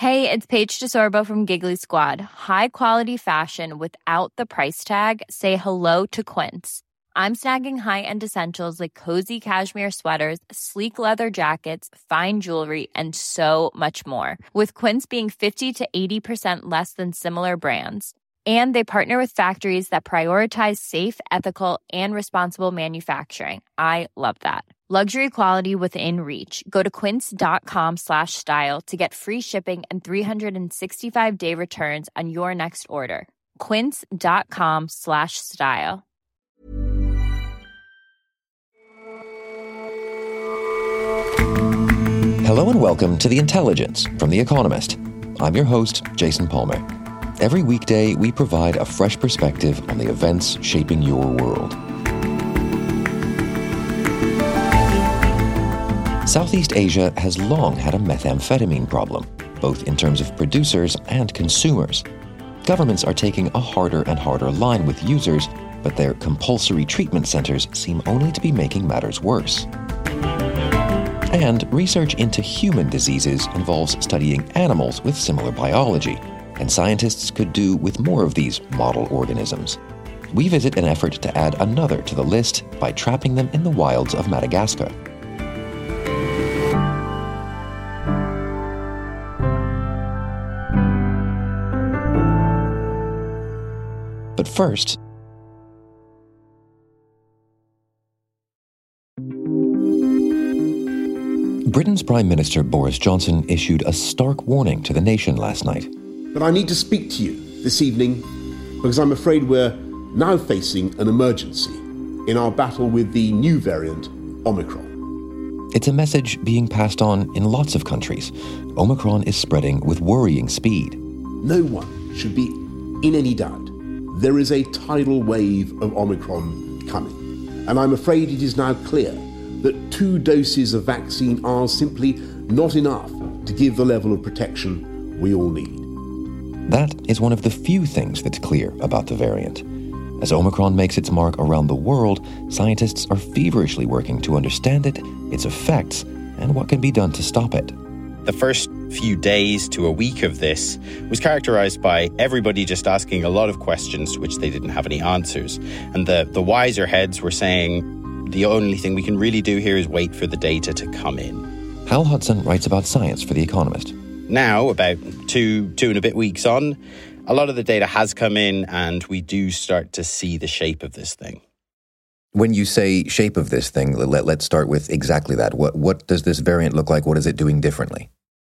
Hey, it's Paige DeSorbo from Giggly Squad. High quality fashion without the price tag. Say hello to Quince. I'm snagging high-end essentials like cozy cashmere sweaters, sleek leather jackets, fine jewelry, and so much more. With Quince being 50 to 80% less than similar brands. And they partner with factories that prioritize safe, ethical, and responsible manufacturing. I love that. Luxury quality within reach. Go to quince.com/style to get free shipping and 365-day returns on your next order. Quince.com/style. Hello and welcome to The Intelligence from The Economist. I'm your host, Jason Palmer. Every weekday, we provide a fresh perspective on the events shaping your world. Southeast Asia has long had a methamphetamine problem, both in terms of producers and consumers. Governments are taking a harder and harder line with users, but their compulsory treatment centers seem only to be making matters worse. And research into human diseases involves studying animals with similar biology, and scientists could do with more of these model organisms. We visit an effort to add another to the list by trapping them in the wilds of Madagascar. But first, Britain's Prime Minister Boris Johnson issued a stark warning to the nation last night. But I need to speak to you this evening because I'm afraid we're now facing an emergency in our battle with the new variant, Omicron. It's a message being passed on in lots of countries. Omicron is spreading with worrying speed. No one should be in any doubt. There is a tidal wave of Omicron coming. And I'm afraid it is now clear that 2 doses of vaccine are simply not enough to give the level of protection we all need. That is one of the few things that's clear about the variant. As Omicron makes its mark around the world, scientists are feverishly working to understand it, its effects, and what can be done to stop it. The first few days to a week of this was characterized by everybody just asking a lot of questions to which they didn't have any answers. And the wiser heads were saying, the only thing we can really do here is wait for the data to come in. Hal Hudson writes about science for The Economist. Now, about two and a bit weeks on, a lot of the data has come in and we do start to see the shape of this thing. When you say shape of this thing, let's start with exactly that. What does this variant look like? What is it doing differently?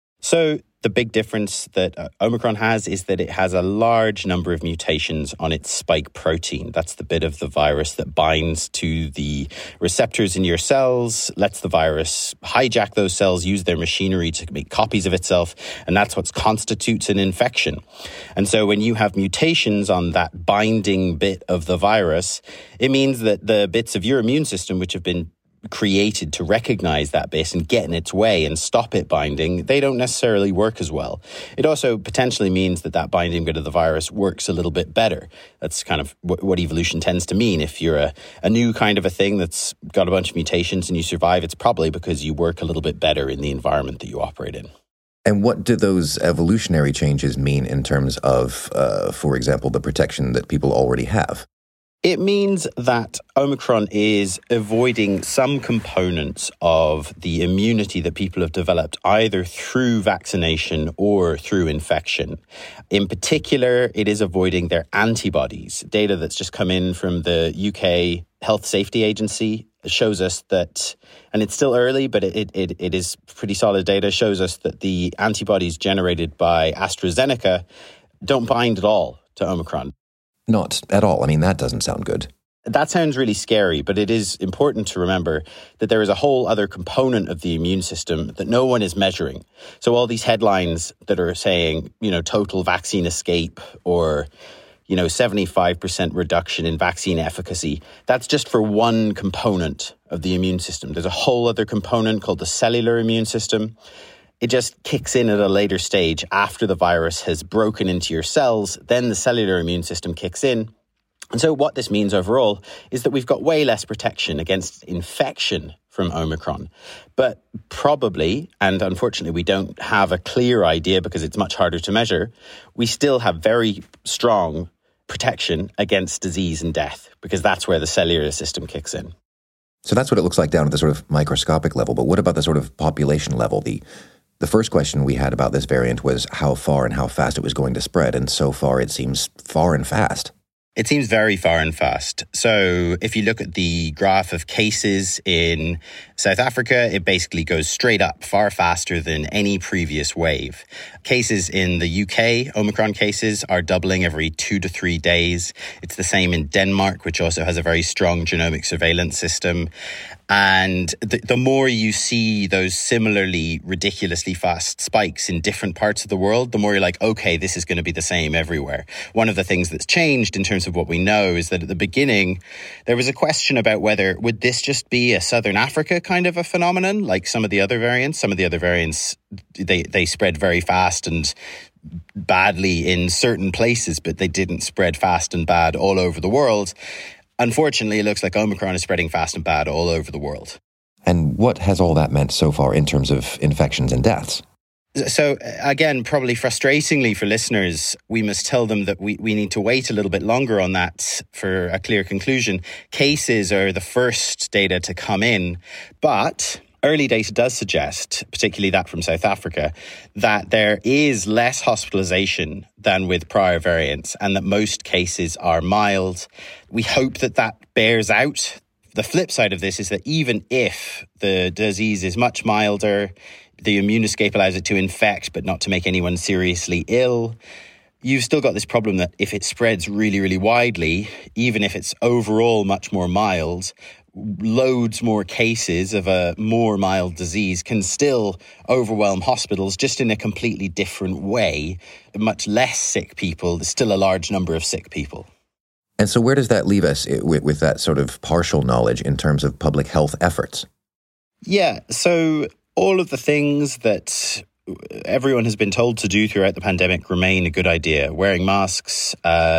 So the big difference that Omicron has is that it has a large number of mutations on its spike protein. That's the bit of the virus that binds to the receptors in your cells, lets the virus hijack those cells, use their machinery to make copies of itself, and that's what constitutes an infection. And so when you have mutations on that binding bit of the virus, it means that the bits of your immune system which have been created to recognize that bit and get in its way and stop it binding, they don't necessarily work as well. It also potentially means that that binding bit of the virus works a little bit better. That's kind of what evolution tends to mean. If you're a new kind of a thing that's got a bunch of mutations and you survive, it's probably because you work a little bit better in the environment that you operate in. And what do those evolutionary changes mean in terms of, for example, the protection that people already have? It means that Omicron is avoiding some components of the immunity that people have developed either through vaccination or through infection. In particular, it is avoiding their antibodies. Data that's just come in from the UK Health Safety Agency shows us that, and it's still early, but it is pretty solid data, shows us that the antibodies generated by AstraZeneca don't bind at all to Omicron. Not at all. I mean, that doesn't sound good. That sounds really scary, but it is important to remember that there is a whole other component of the immune system that no one is measuring. So all these headlines that are saying, total vaccine escape or, 75% reduction in vaccine efficacy, that's just for one component of the immune system. There's a whole other component called the cellular immune system. It just kicks in at a later stage after the virus has broken into your cells. Then the cellular immune system kicks in And so what this means overall is that we've got way less protection against infection from Omicron. But probably, and unfortunately we don't have a clear idea because it's much harder to measure, we still have very strong protection against disease and death, because that's where the cellular system kicks in. So that's what it looks like down at the sort of microscopic level. But what about the sort of population level? The first question we had about this variant was how far and how fast it was going to spread. And so far it seems far and fast. It seems very far and fast. So if you look at the graph of cases in South Africa, it basically goes straight up, far faster than any previous wave. Cases in the UK, Omicron cases, are doubling every 2 to 3 days. It's the same in Denmark, which also has a very strong genomic surveillance system. And the more you see those similarly ridiculously fast spikes in different parts of the world, the more you're like, okay, this is going to be the same everywhere. One of the things that's changed in terms of what we know is that at the beginning, there was a question about whether, would this just be a Southern Africa kind of a phenomenon, like some of the other variants? Some of the other variants, they spread very fast and badly in certain places, but they didn't spread fast and bad all over the world. Unfortunately, it looks like Omicron is spreading fast and bad all over the world. And what has all that meant so far in terms of infections and deaths? So again, probably frustratingly for listeners, we must tell them that we need to wait a little bit longer on that for a clear conclusion. Cases are the first data to come in, but early data does suggest, particularly that from South Africa, that there is less hospitalization than with prior variants and that most cases are mild. We hope that that bears out. The flip side of this is that even if the disease is much milder, the immune escape allows it to infect but not to make anyone seriously ill, you've still got this problem that if it spreads really, really widely, even if it's overall much more mild, loads more cases of a more mild disease can still overwhelm hospitals just in a completely different way. Much less sick people, there's still a large number of sick people. And so where does that leave us with that sort of partial knowledge in terms of public health efforts? Yeah, so all of the things that everyone has been told to do throughout the pandemic remain a good idea. Wearing masks,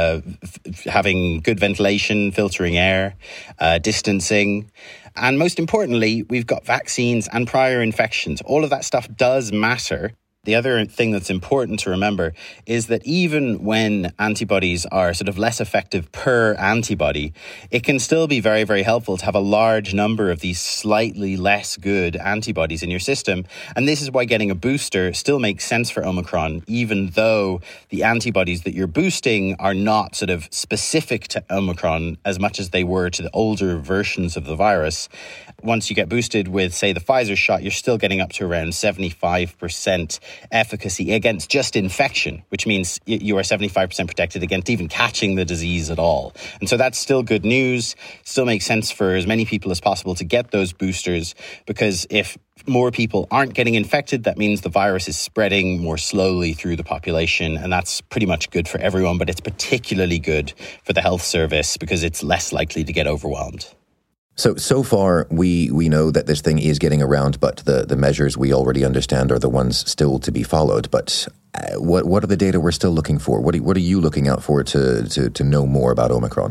having good ventilation, filtering air, distancing. And most importantly, we've got vaccines and prior infections. All of that stuff does matter. The other thing that's important to remember is that even when antibodies are sort of less effective per antibody, it can still be very, very helpful to have a large number of these slightly less good antibodies in your system. And this is why getting a booster still makes sense for Omicron, even though the antibodies that you're boosting are not sort of specific to Omicron as much as they were to the older versions of the virus. Once you get boosted with, say, the Pfizer shot, you're still getting up to around 75% efficacy against just infection, which means you are 75% protected against even catching the disease at all. And so that's still good news. Still makes sense for as many people as possible to get those boosters, because if more people aren't getting infected, that means the virus is spreading more slowly through the population, and that's pretty much good for everyone, but it's particularly good for the health service because it's less likely to get overwhelmed. So far, we know that this thing is getting around, but the measures we already understand are the ones still to be followed. But what are the data we're still looking for? What are you looking out for to know more about Omicron?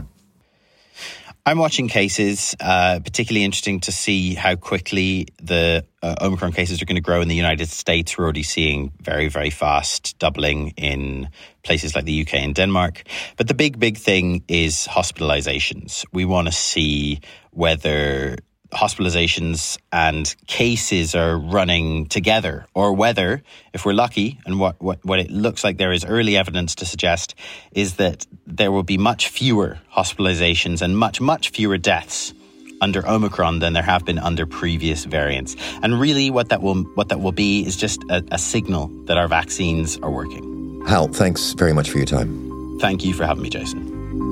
I'm watching cases, particularly interesting to see how quickly the Omicron cases are going to grow in the United States. We're already seeing very, very fast doubling in places like the UK and Denmark. But the big thing is hospitalizations. We want to see whether hospitalizations and cases are running together, or whether, if we're lucky, and what it looks like there is early evidence to suggest, is that there will be much fewer hospitalizations and much fewer deaths under Omicron than there have been under previous variants. And really what that will be is just a signal that our vaccines are working. Hal, thanks very much for your time. Thank you for having me, Jason.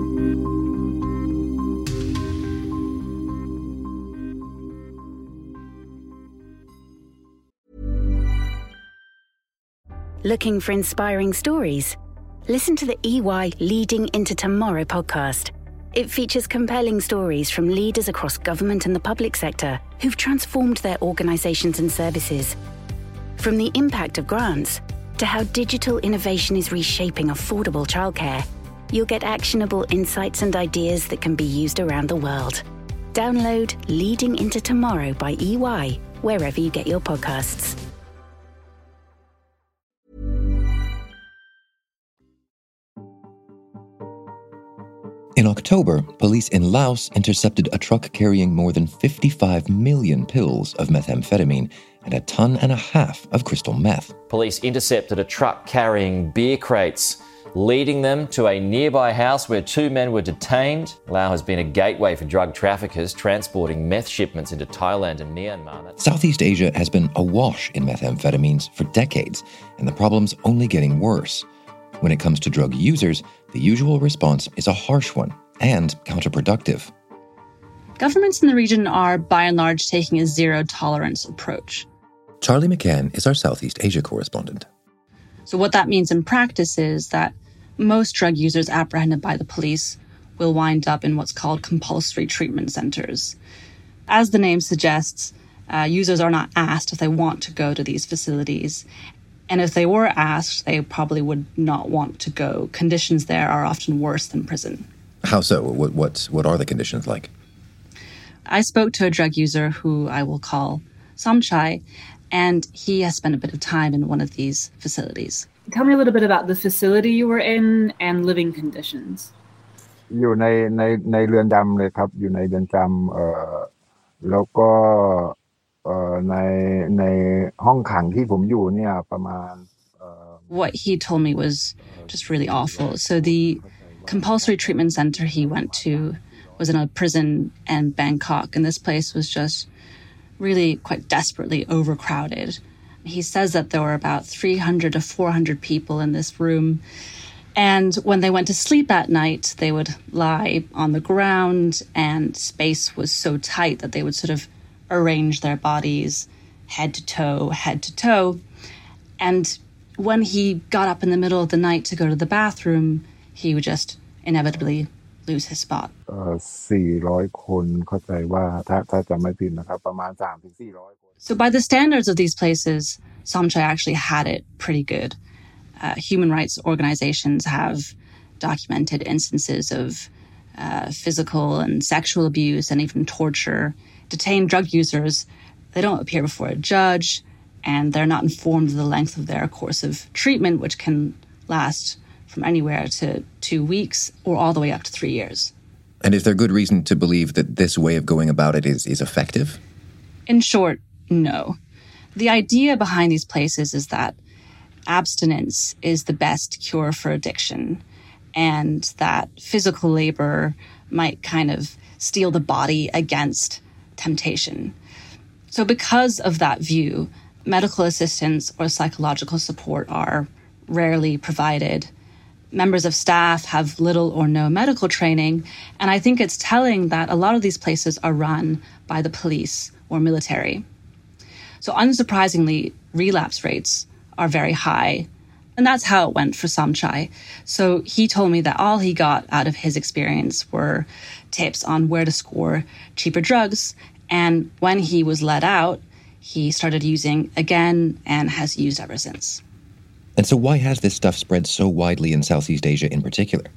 Looking for inspiring stories? Listen to the EY Leading into Tomorrow podcast. It features compelling stories from leaders across government and the public sector who've transformed their organizations and services. From the impact of grants to how digital innovation is reshaping affordable childcare, you'll get actionable insights and ideas that can be used around the world. Download Leading Into Tomorrow by EY wherever you get your podcasts. In October, police in Laos intercepted a truck carrying more than 55 million pills of methamphetamine and 1.5 tons of crystal meth. Police intercepted a truck carrying beer crates, leading them to a nearby house where 2 men were detained. Laos has been a gateway for drug traffickers transporting meth shipments into Thailand and Myanmar. Southeast Asia has been awash in methamphetamines for decades, and the problem's only getting worse. When it comes to drug users, the usual response is a harsh one and counterproductive. Governments in the region are, by and large, taking a zero-tolerance approach. Charlie McCann is our Southeast Asia correspondent. So what that means in practice is that most drug users apprehended by the police will wind up in what's called compulsory treatment centers. As the name suggests, users are not asked if they want to go to these facilities. And if they were asked, they probably would not want to go. Conditions there are often worse than prison. How so? What are the conditions like? I spoke to a drug user who I will call Somchai, and he has spent a bit of time in one of these facilities. Tell me a little bit about the facility you were in and living conditions. อยู่ในเรือนจำเลยครับอยู่ในเรือนจำแล้วก็ในห้องขังที่ผมอยู่เนี่ยประมาณ What he told me was just really awful. So the compulsory treatment center he went to was in a prison in Bangkok, and this place was just really quite desperately overcrowded. He says that there were about 300 to 400 people in this room. And when they went to sleep at night, they would lie on the ground, and space was so tight that they would sort of arrange their bodies head to toe. And when he got up in the middle of the night to go to the bathroom, he would just inevitably lose his spot. 400 คนเข้าใจว่าถ้าจำไม่ผิดนะครับประมาณ 3-400 คน So by the standards of these places, Somchai actually had it pretty good. Human rights organizations have documented instances of physical and sexual abuse and even torture. Detained drug users, they don't appear before a judge, and they're not informed of the length of their course of treatment, which can last from anywhere to 2 weeks or all the way up to 3 years. And is there good reason to believe that this way of going about it is effective? In short, no. The idea behind these places is that abstinence is the best cure for addiction, and that physical labor might kind of steel the body against temptation. So because of that view, medical assistance or psychological support are rarely provided. Members of staff have little or no medical training, and I think it's telling that a lot of these places are run by the police or military. So unsurprisingly, relapse rates are very high. And that's how it went for Somchai. So he told me that all he got out of his experience were tips on where to score cheaper drugs. And when he was let out, he started using again and has used ever since. And so why has this stuff spread so widely in Southeast Asia in particular?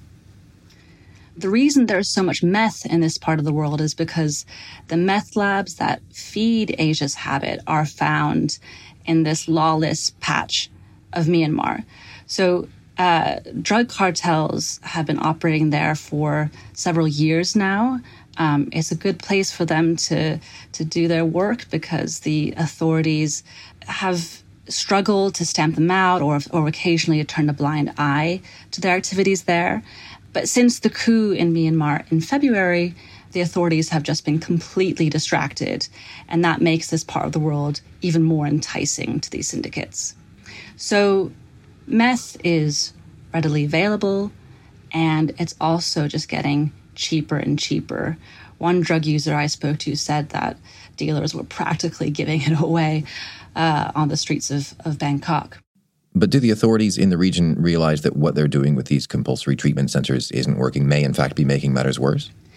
The reason there's so much meth in this part of the world is because the meth labs that feed Asia's habit are found in this lawless patch of Myanmar. So drug cartels have been operating there for several years now. It's a good place for them to do their work because the authorities have struggled to stamp them out or occasionally turn a blind eye to their activities there. But since the coup in Myanmar in February, the authorities have just been completely distracted, and that makes this part of the world even more enticing to these syndicates. So meth is readily available, and it's also just getting cheaper and cheaper. One drug user I spoke to said that dealers were practically giving it away on the streets of Bangkok. But do the authorities in the region realize that what they're doing with these compulsory treatment centers isn't working, may in fact be making matters worse?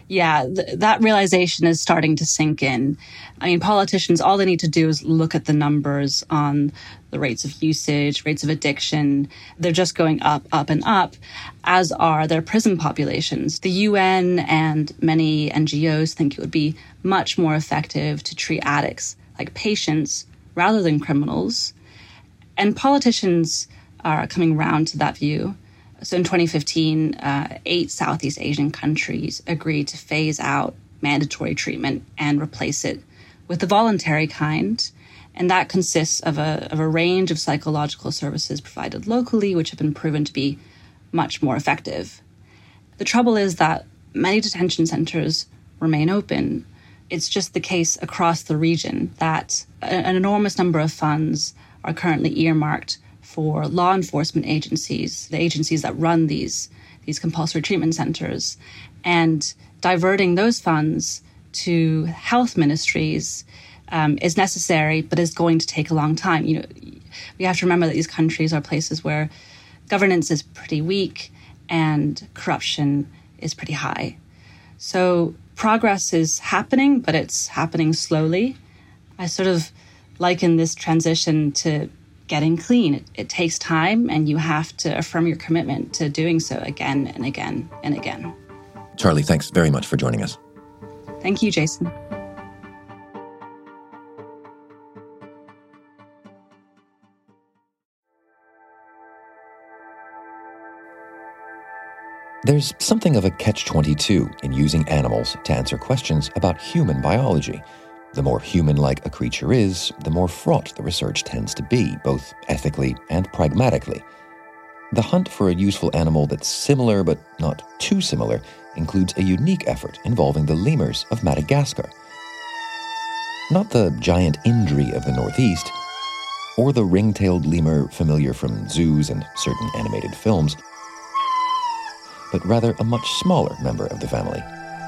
Yeah, that realization is starting to sink in. I mean, politicians, all they need to do is look at the numbers on the rates of usage, rates of addiction. They're just going up, up, and up, as are their prison populations. The UN and many NGOs think it would be much more effective to treat addicts like patients rather than criminals. And politicians are coming round to that view. So in 2015, 8 Southeast Asian countries agreed to phase out mandatory treatment and replace it with the voluntary kind. And that consists of a range of psychological services provided locally, which have been proven to be much more effective. The trouble is that many detention centers remain open. It's just the case across the region that an enormous number of funds are currently earmarked for law enforcement agencies, the agencies that run these compulsory treatment centers, and diverting those funds to health ministries is necessary, but is going to take a long time. You know, we have to remember that these countries are places where governance is pretty weak and corruption is pretty high. So progress is happening, but it's happening slowly. I sort of liken this transition to getting clean. It takes time, and you have to affirm your commitment to doing so again and again and again. Charlie, thanks very much for joining us. Thank you, Jason. There's something of a catch-22 in using animals to answer questions about human biology. The more human-like a creature is, the more fraught the research tends to be, both ethically and pragmatically. The hunt for a useful animal that's similar but not too similar includes a unique effort involving the lemurs of Madagascar. Not the giant indri of the Northeast, or the ring-tailed lemur familiar from zoos and certain animated films, but rather a much smaller member of the family.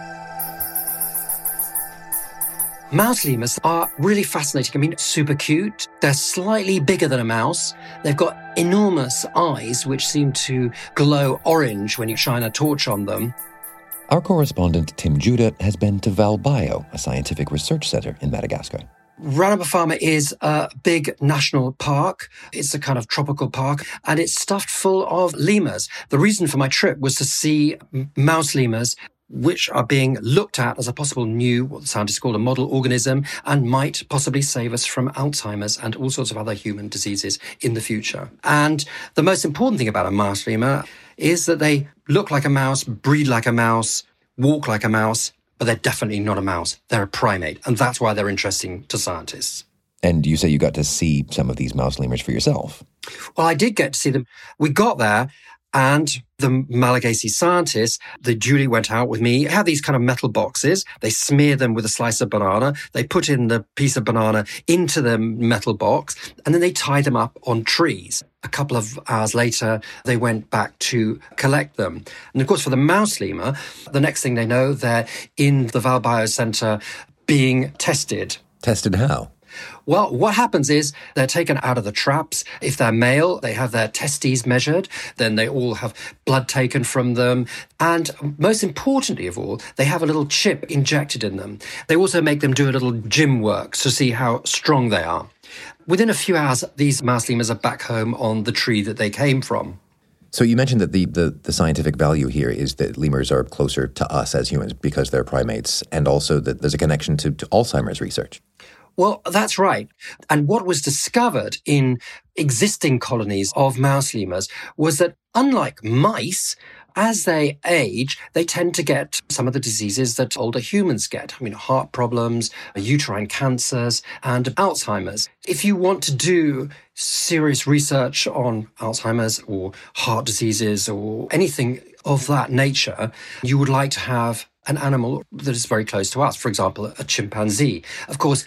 Mouse lemurs are really fascinating. I mean, super cute. They're slightly bigger than a mouse. They've got enormous eyes, which seem to glow orange when you shine a torch on them. Our correspondent, Tim Judah, has been to Valbaio, a scientific research center in Madagascar. Ranabafama is a big national park. It's a kind of tropical park, and it's stuffed full of lemurs. The reason for my trip was to see mouse lemurs, which are being looked at as a possible new, what the scientists call a model organism, and might possibly save us from Alzheimer's and all sorts of other human diseases in the future. And the most important thing about a mouse lemur is that they look like a mouse, breed like a mouse, walk like a mouse, but they're definitely not a mouse. They're a primate, and that's why they're interesting to scientists. And you say you got to see some of these mouse lemurs for yourself. Well, I did get to see them. We got there, and the Malagasy scientists, they duly went out with me, had these kind of metal boxes. They smeared them with a slice of banana. They put in the piece of banana into the metal box, and then they tied them up on trees. A couple of hours later, they went back to collect them. And of course, for the mouse lemur, the next thing they know, they're in the Valbaio Center being tested. Tested how? Well, what happens is they're taken out of the traps. If they're male, they have their testes measured. Then they all have blood taken from them. And most importantly of all, they have a little chip injected in them. They also make them do a little gym work to see how strong they are. Within a few hours, these mouse lemurs are back home on the tree that they came from. So you mentioned that the scientific value here is that lemurs are closer to us as humans because they're primates, and also that there's a connection to Alzheimer's research. Well, that's right. And what was discovered in existing colonies of mouse lemurs was that unlike mice, as they age, they tend to get some of the diseases that older humans get. I mean, heart problems, uterine cancers, and Alzheimer's. If you want to do serious research on Alzheimer's or heart diseases or anything of that nature, you would like to have an animal that is very close to us, for example, a chimpanzee. Of course,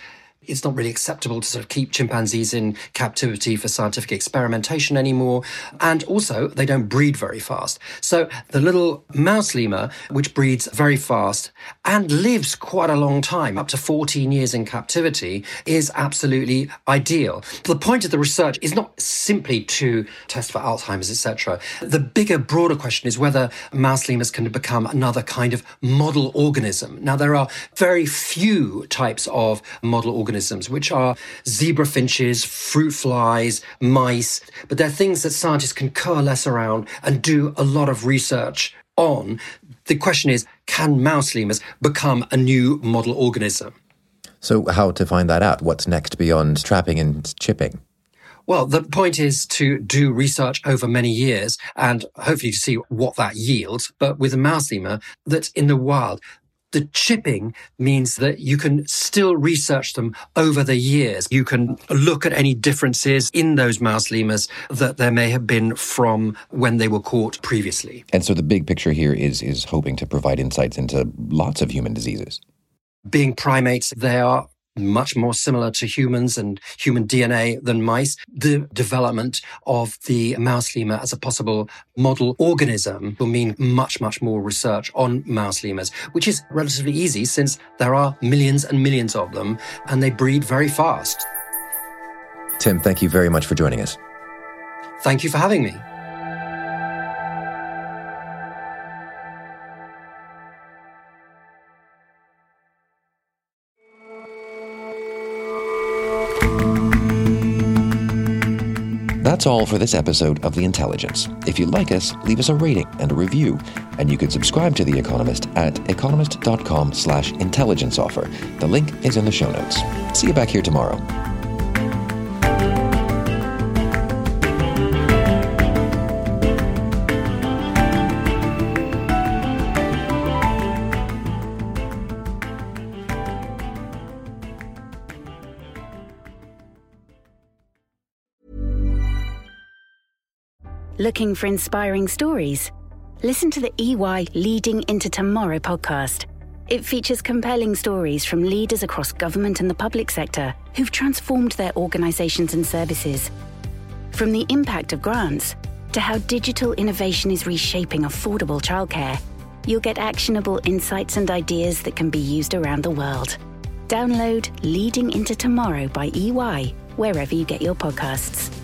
It's not really acceptable to sort of keep chimpanzees in captivity for scientific experimentation anymore. And also, they don't breed very fast. So the little mouse lemur, which breeds very fast and lives quite a long time, up to 14 years in captivity, is absolutely ideal. The point of the research is not simply to test for Alzheimer's, etc. The bigger, broader question is whether mouse lemurs can become another kind of model organism. Now, there are very few types of model organisms, which are zebra finches, fruit flies, mice, but they're things that scientists can coalesce around and do a lot of research on. The question is, can mouse lemurs become a new model organism? So how to find that out? What's next beyond trapping and chipping? Well, the point is to do research over many years and hopefully to see what that yields. But with a mouse lemur that's in the wild, the chipping means that you can still research them over the years. You can look at any differences in those mouse lemurs that there may have been from when they were caught previously. And so the big picture here is hoping to provide insights into lots of human diseases. Being primates, they are much more similar to humans and human DNA than mice. The development of the mouse lemur as a possible model organism will mean much, much more research on mouse lemurs, which is relatively easy since there are millions and millions of them and they breed very fast. Tim, thank you very much for joining us. Thank you for having me. That's all for this episode of The Intelligence. If you like us, leave us a rating and a review. And you can subscribe to The Economist at economist.com/intelligence offer. The link is in the show notes. See you back here tomorrow. Looking for inspiring stories? Listen to the EY Leading into Tomorrow podcast. It features compelling stories from leaders across government and the public sector who've transformed their organizations and services. From the impact of grants to how digital innovation is reshaping affordable childcare, you'll get actionable insights and ideas that can be used around the world. Download Leading into Tomorrow by EY wherever you get your podcasts.